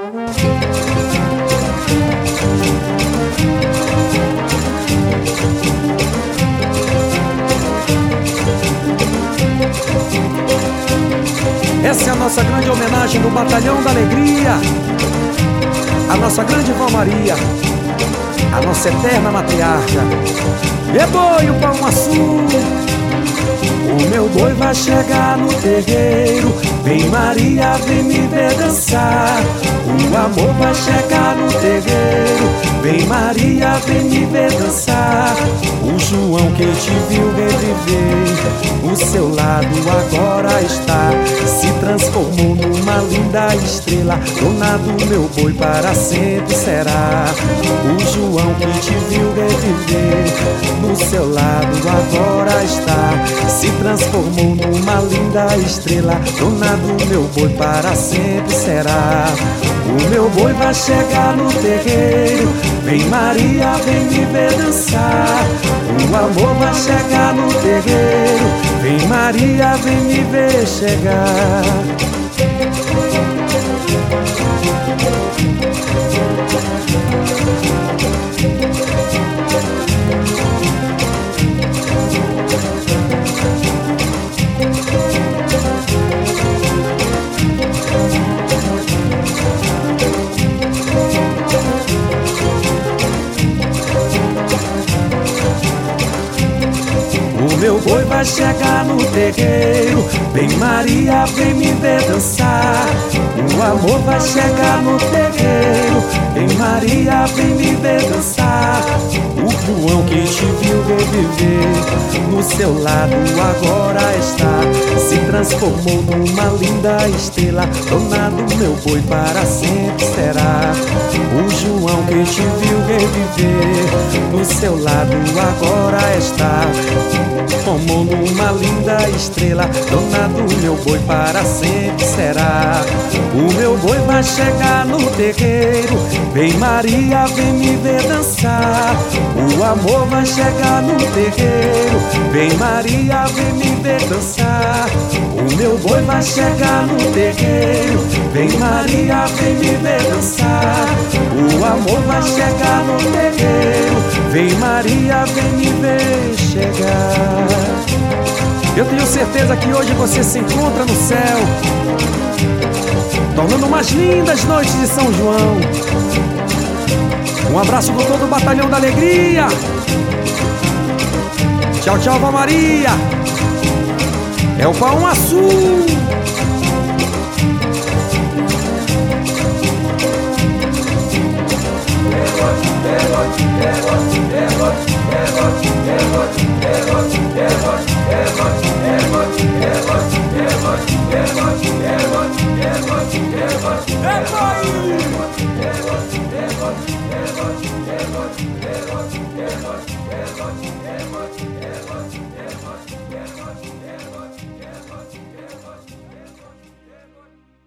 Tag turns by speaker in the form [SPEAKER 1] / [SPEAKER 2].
[SPEAKER 1] Essa é a nossa grande homenagem do Batalhão da Alegria, a nossa grande Vó Maria, a nossa eterna matriarca. E boi, o pão azul. O meu boi vai chegar no terreiro, vem Maria, vem me ver dançar. O amor vai chegar no terreiro, vem Maria, vem me ver dançar. O João que te viu reviver, o seu lado agora está. Se transformou numa linda estrela, dona do meu boi para sempre será. O João que te viu reviver, no seu lado agora está. Se transformou numa linda estrela, dona do meu boi para sempre será. O meu boi vai chegar no terreiro, vem Maria, vem me ver dançar. O amor vai chegar no terreiro, vem Maria, vem me ver chegar. O meu boi vai chegar no terreiro, vem Maria, vem me ver dançar. O amor vai chegar no terreiro, vem Maria, vem me ver dançar. O João que te viu reviver, no seu lado agora está. Se transformou numa linda estrela, dona do meu boi para sempre será. O João que te viu reviver, no seu lado agora está. Como numa linda estrela, dona do meu boi para sempre será. O meu boi vai chegar no terreiro, vem Maria, vem me ver dançar. O amor vai chegar no terreiro, vem Maria, vem me ver dançar. O meu boi vai chegar no terreiro, vem Maria, vem me ver dançar. O amor vai chegar no terreiro, vem Maria, vem me ver chegar. Eu tenho certeza que hoje você se encontra no céu, tornando umas lindas noites de São João. Um abraço do todo o Batalhão da Alegria. Tchau, tchau, Vó Maria. É o pão azul.
[SPEAKER 2] É